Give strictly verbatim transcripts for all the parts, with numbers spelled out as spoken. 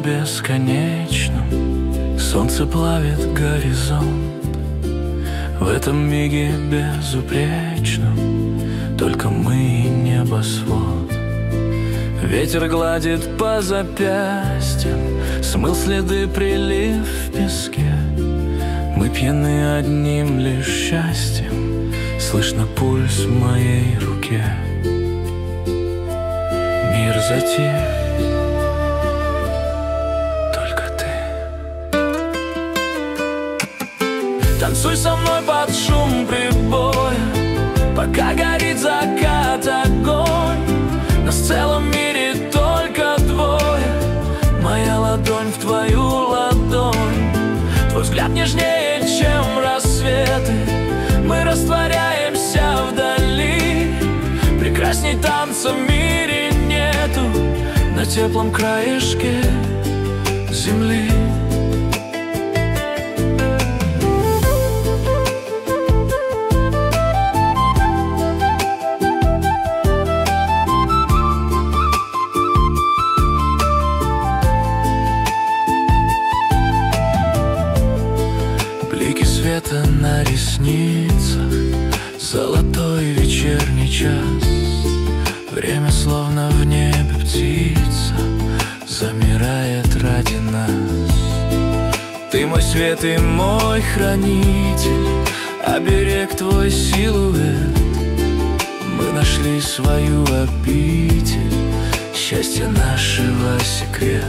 бесконечном солнце плавит горизонт. В этом миге безупречном только мы и небосвод. Ветер гладит по запястьям, смыл следы прилив в песке. Мы пьяны одним лишь счастьем, слышно пульс в моей руке. Мир затих, только ты. Танцуй со мной под шум прибоя, пока горит закат, огонь. Нас в целом мире только двое, моя ладонь в твою ладонь. Твой взгляд нежнее, чем рассветы. Мы растворяемся вдали. Прекрасней танца в мире нету на теплом краешке земли. Блики света на ресницах, золотой вечерний час. Время словно в небе птица замирает ради нас. Ты мой свет и мой хранитель, оберег твой силуэт. Мы нашли свою обитель, счастье нашего секрет.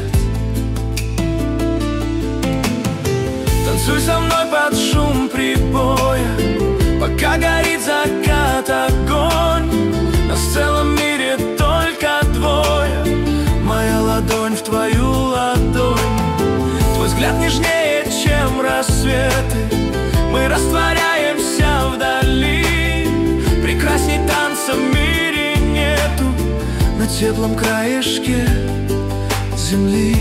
Танцуй со мной под шум прибоя, пока горит закат, огонь. Нас в целом мире только двое, моя ладонь в твою ладонь. Твой взгляд нежнее, чем рассветы. Мы растворяемся вдали. Прекрасней танца в мире нету на теплом краешке земли.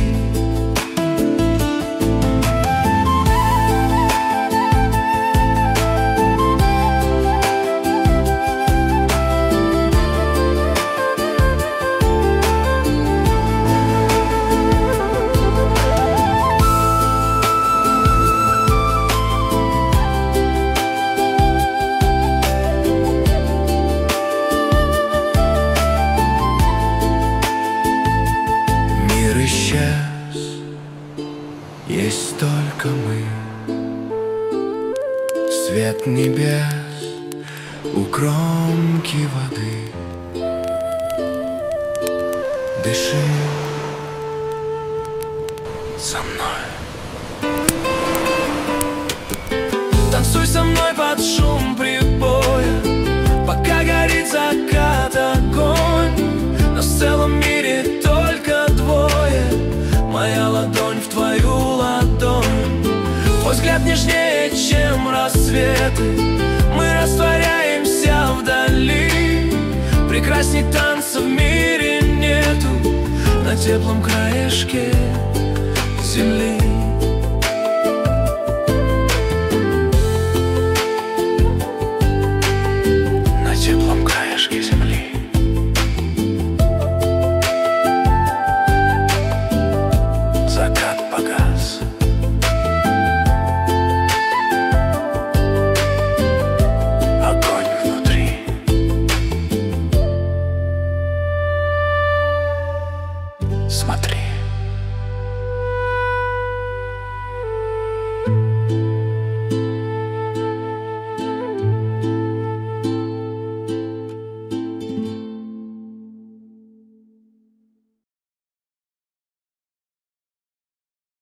Есть только мы, свет небес у кромки воды. Дыши со мной. Танцуй со мной под шум прибоя, пока горит закат, огонь. Нас в целом мире только двое, моя ладонь в твою ладонь. Твой взгляд нежнее, чем рассветы. Мы растворяемся вдали. Прекрасней танца в мире нету на теплом краешке